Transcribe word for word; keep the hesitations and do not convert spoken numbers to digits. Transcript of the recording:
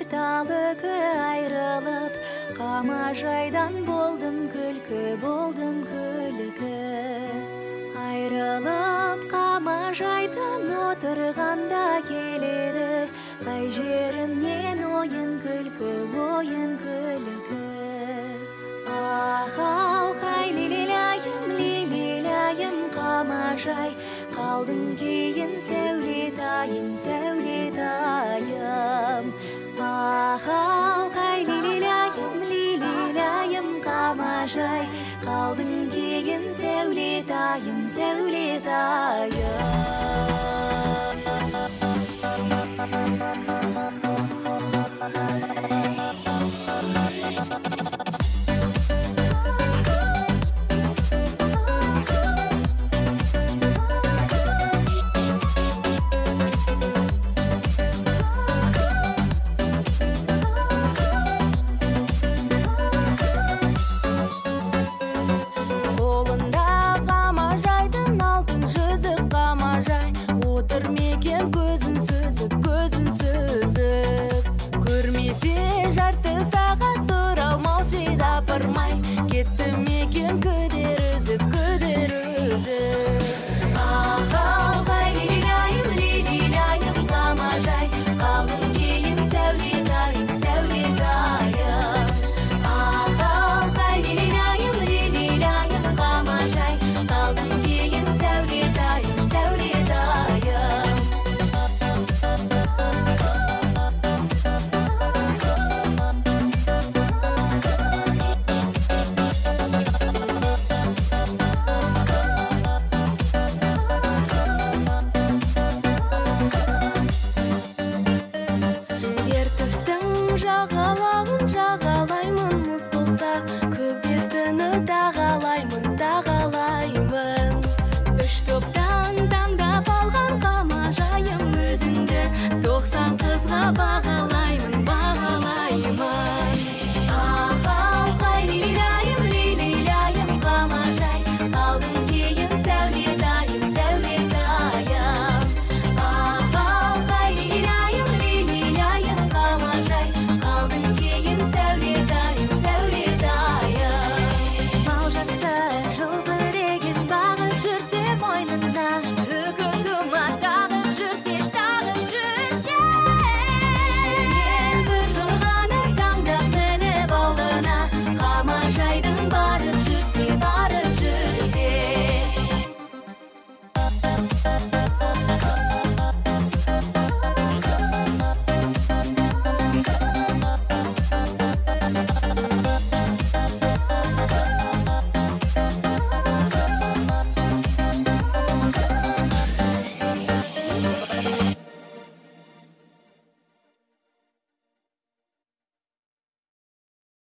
орталығы айрылып, қамажайдан болдым күлкі, болдым күлкі. Айрылып қамажайдан отырғанда келеді, қай жерімнен ойын күлкі, ойын күлкі. Ах-ау, хай лилилайым, лилилайым қамажай, қалдың кейін сәулетайым, сәулетайым. Ах-ау, хай лилилайым, лилилайым қамажай, қалдың кейін сәулетайым, сәулетайым. Отыр мекен көзін сүзіп, көзін сүзіп. Көрмесе